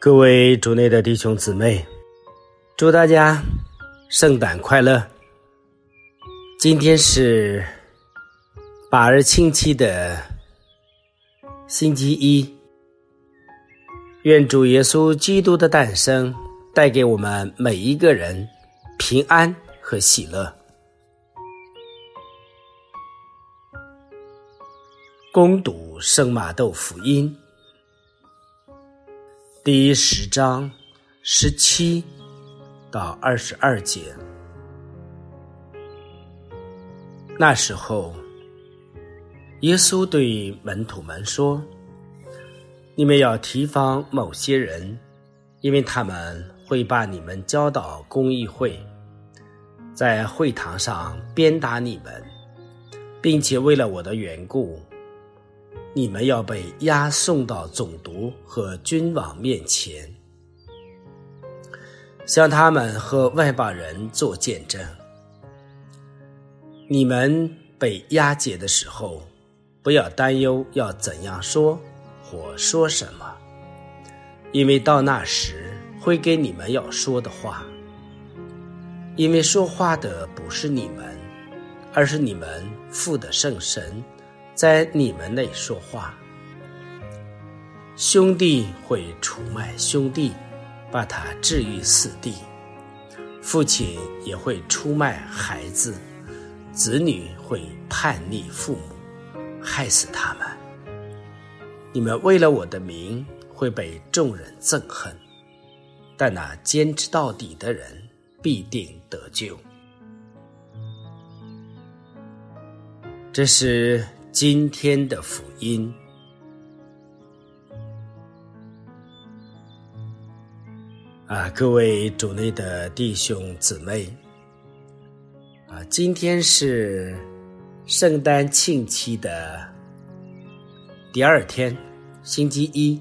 各位主内的弟兄姊妹，祝大家圣诞快乐。今天是8日庆期的星期一，愿主耶稣基督的诞生带给我们每一个人平安和喜乐。攻读圣马窦福音第10章17到22节。那时候，耶稣对门徒们说：你们要提防某些人，因为他们会把你们交到公议会，在会堂上鞭打你们，并且为了我的缘故，你们要被押送到总督和君王面前，向他们和外邦人做见证。你们被押解的时候，不要担忧要怎样说或说什么，因为到那时会给你们要说的话。因为说话的不是你们，而是你们父的圣神在你们内说话。兄弟会出卖兄弟，把他置于死地；父亲也会出卖孩子，子女会叛逆父母，害死他们。你们为了我的名会被众人憎恨，但那坚持到底的人必定得救。这是今天的福音。各位主内的弟兄姊妹，今天是圣诞庆期的第2天，星期一。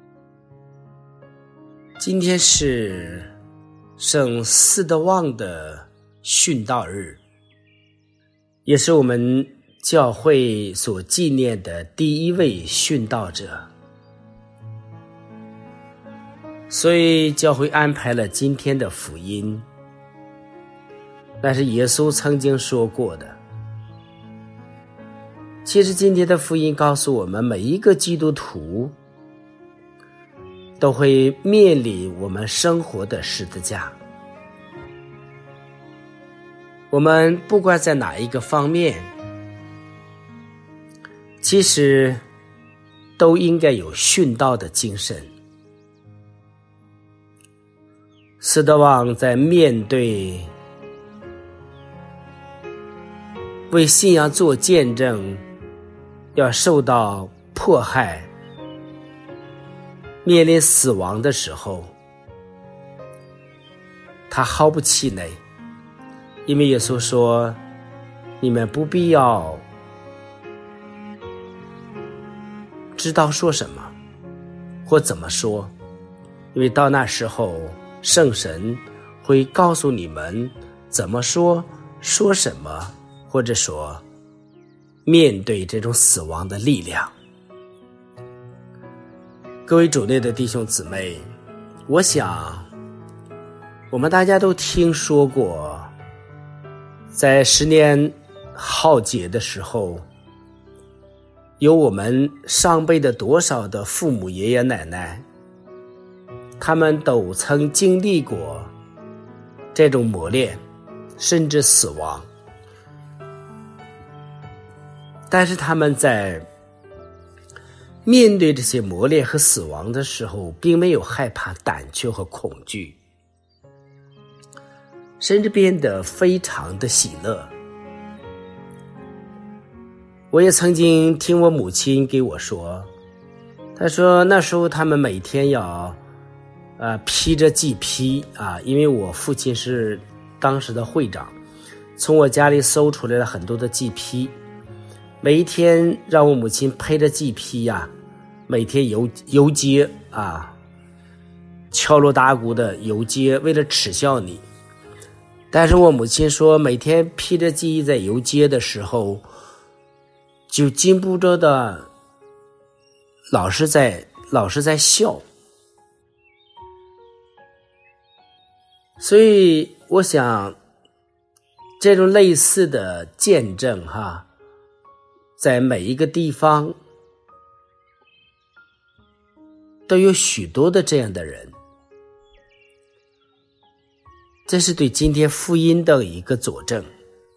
今天是圣斯德旺的殉道日，也是我们教会所纪念的第一位殉道者，所以教会安排了今天的福音。那是耶稣曾经说过的。其实今天的福音告诉我们，每一个基督徒都会面临我们生活的十字架。我们不管在哪一个方面，其实都应该有殉道的精神。斯德旺在面对为信仰做见证要受到迫害，面临死亡的时候，他毫不气馁，因为耶稣说：你们不必要知道说什么或怎么说，因为到那时候圣神会告诉你们怎么说，说什么，或者说面对这种死亡的力量。各位主内的弟兄姊妹，我想我们大家都听说过，在10年浩劫的时候，有我们上辈的多少的父母爷爷奶奶，他们都曾经历过这种磨练，甚至死亡。但是他们在面对这些磨练和死亡的时候，并没有害怕、胆怯和恐惧，甚至变得非常的喜乐。我也曾经听我母亲给我说，她说那时候他们每天要披着祭披因为我父亲是当时的会长，从我家里搜出来了很多的祭披，每一天让我母亲披着祭披每天游街敲锣打鼓的游街，为了耻笑你。但是我母亲说，每天披着祭衣在游街的时候，就禁不住的老是在笑。 所以我想这种类似的见证在每一个地方都有许多的这样的人，这是对今天福音的一个佐证。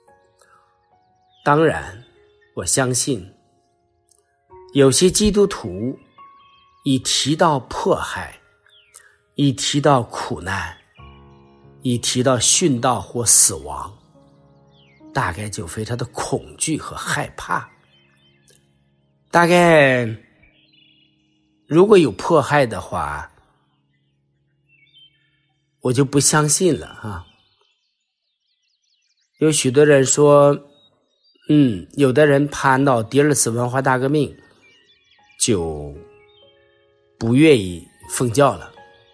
当然我相信有些基督徒一提到迫害，一提到苦难，一提到殉道或死亡，大概就非常的恐惧和害怕。大概如果有迫害的话，我就不相信了有许多人说有的人怕闹第二次文化大革命，就不愿意奉教了。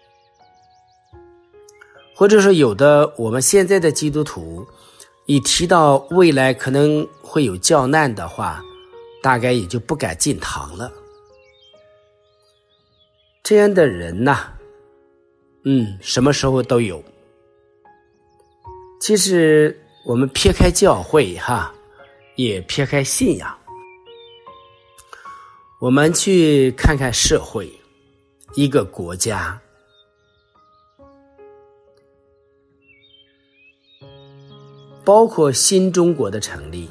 或者说有的我们现在的基督徒一提到未来可能会有教难的话，大概也就不敢进堂了。这样的人什么时候都有。其实我们撇开教会也撇开信仰，我们去看看社会，一个国家，包括新中国的成立，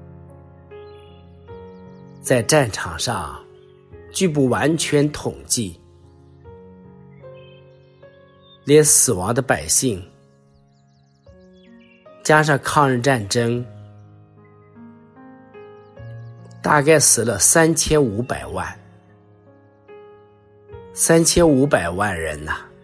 在战场上据不完全统计，连死亡的百姓加上抗日战争，大概死了3500万，3500万人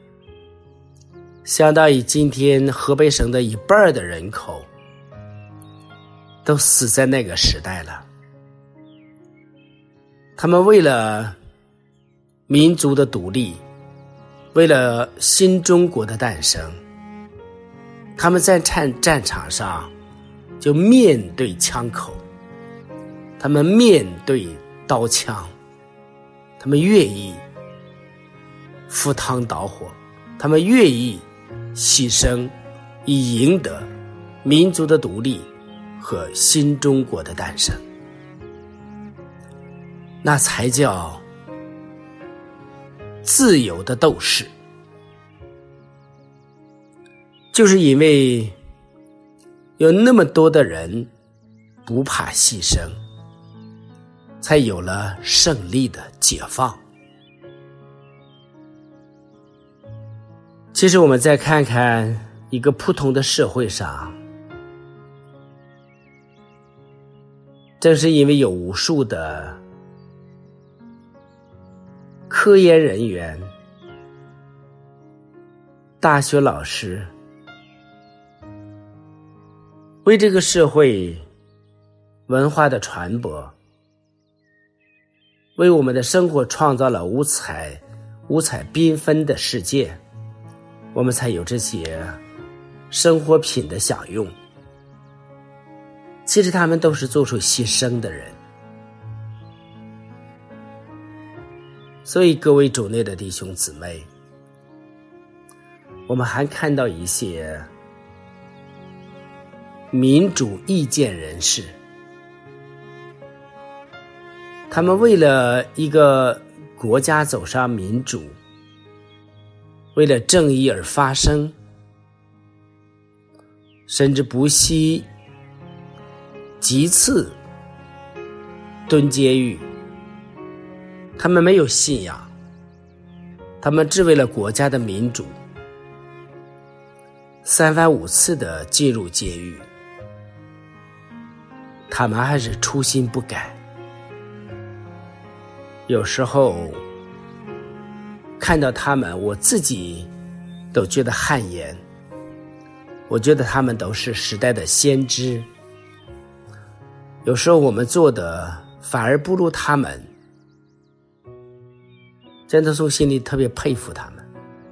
相当于今天河北省的一半的人口都死在那个时代了。他们为了民族的独立，为了新中国的诞生，他们在战场上就面对枪口，他们面对刀枪，他们愿意赴汤蹈火，他们愿意牺牲，以赢得民族的独立和新中国的诞生。那才叫自由的斗士。就是因为有那么多的人不怕牺牲，才有了胜利的解放。其实我们再看看一个普通的社会上，正是因为有无数的科研人员、大学老师为这个社会文化的传播，为我们的生活创造了五彩缤纷的世界，我们才有这些生活品的享用。其实他们都是做出牺牲的人。所以各位主内的弟兄姊妹，我们还看到一些民主意见人士，他们为了一个国家走上民主，为了正义而发声，甚至不惜几次蹲监狱。他们没有信仰，他们只为了国家的民主，3番5次的进入监狱，他们还是初心不改。有时候看到他们，我自己都觉得汗颜，我觉得他们都是时代的先知。有时候我们做的反而不如他们，真的从心里特别佩服他们。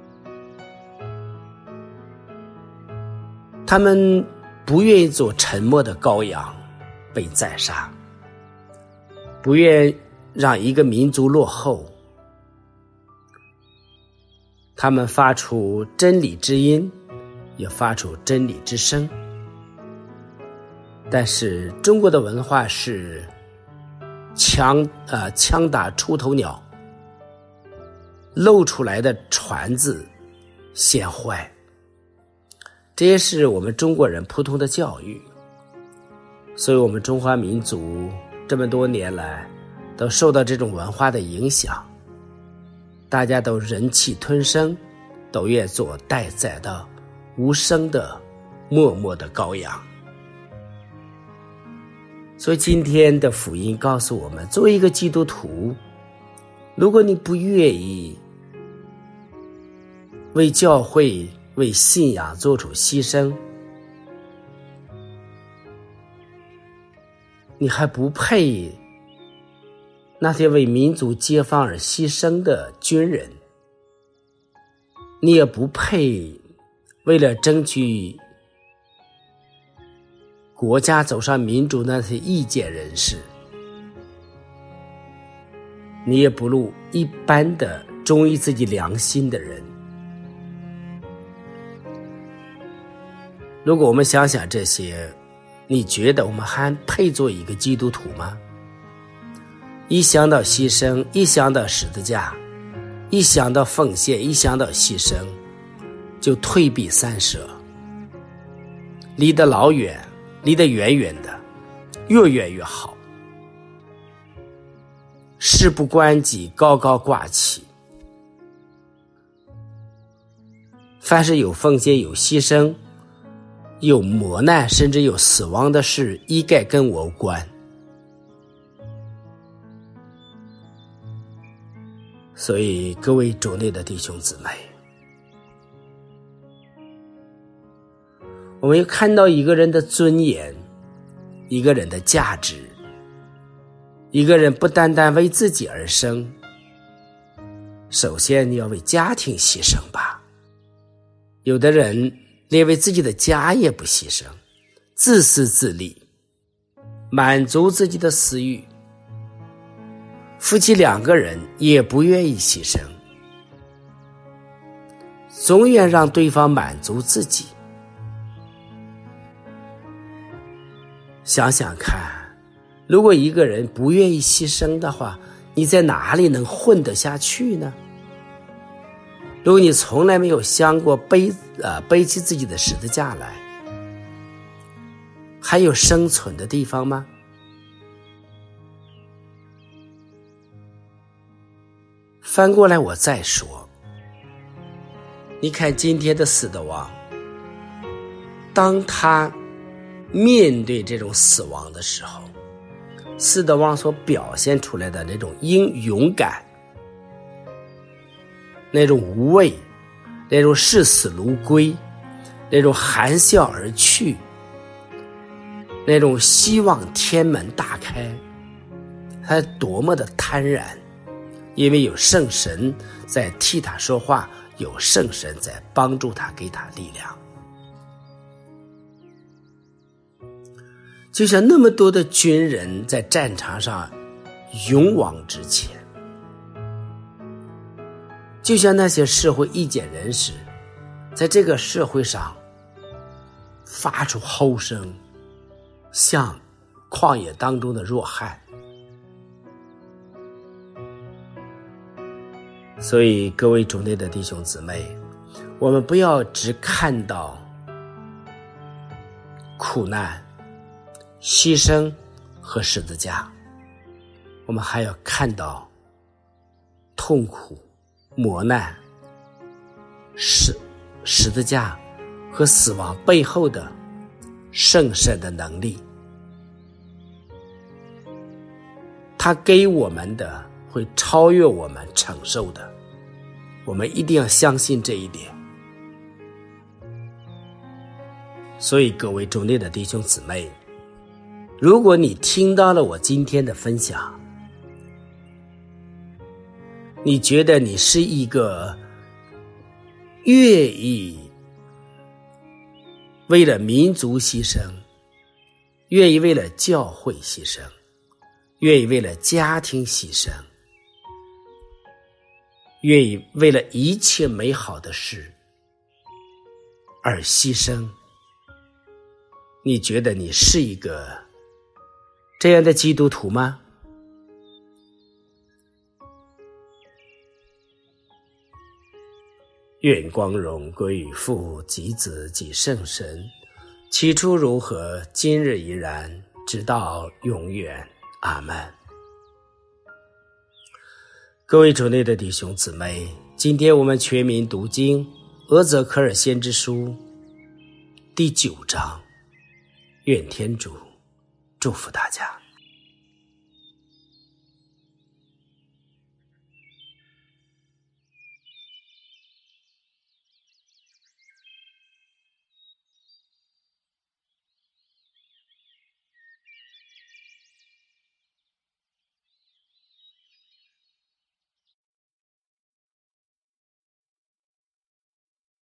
他们不愿意做沉默的羔羊被宰杀，不愿让一个民族落后。他们发出真理之音， 也发出真理之声。但是中国的文化是枪打出头鸟，露出来的船子先坏，这也是我们中国人普通的教育。所以我们中华民族这么多年来都受到这种文化的影响，大家都忍气吞声，都愿做待宰的无声的默默的羔羊。所以今天的福音告诉我们，作为一个基督徒，如果你不愿意为教会为信仰做出牺牲，你还不配那些为民族解放而牺牲的军人，你也不配为了争取国家走上民主那些意见人士，你也不如一般的忠于自己良心的人。如果我们想想这些，你觉得我们还配做一个基督徒吗？一想到牺牲，一想到十字架，一想到奉献，一想到牺牲，就退避三舍，离得老远，离得远远的，越远越好。事不关己，高高挂起。凡是有奉献、有牺牲、有磨难，甚至有死亡的事，一概跟我无关。所以各位主内的弟兄姊妹，我们要看到一个人的尊严，一个人的价值，一个人不单单为自己而生，首先你要为家庭牺牲吧。有的人连为自己的家也不牺牲，自私自利，满足自己的私欲。夫妻两个人也不愿意牺牲，总愿让对方满足自己。想想看，如果一个人不愿意牺牲的话，你在哪里能混得下去呢？如果你从来没有想过背起自己的十字架来，还有生存的地方吗？翻过来我再说，你看今天的死的王，当他面对这种死亡的时候，死的王所表现出来的那种勇敢，那种无畏，那种视死如归，那种含笑而去，那种希望天门大开，他多么的坦然，因为有圣神在替他说话，有圣神在帮助他，给他力量。就像那么多的军人在战场上勇往直前，就像那些社会意见人士在这个社会上发出吼声，像旷野当中的若翰。所以各位主内的弟兄姊妹，我们不要只看到苦难、牺牲和十字架，我们还要看到痛苦、磨难、十字架和死亡背后的圣神的能力。他给我们的会超越我们承受的，我们一定要相信这一点。所以各位主内的弟兄姊妹，如果你听到了我今天的分享，你觉得你是一个愿意为了民族牺牲，愿意为了教会牺牲，愿意为了家庭牺牲，愿意为了一切美好的事而牺牲。你觉得你是一个这样的基督徒吗？愿光荣归于父及子及圣神，起初如何，今日依然，直到永远。阿们。各位主内的弟兄姊妹，今天我们全民读经俄泽克尔先知书第9章。愿天主祝福大家。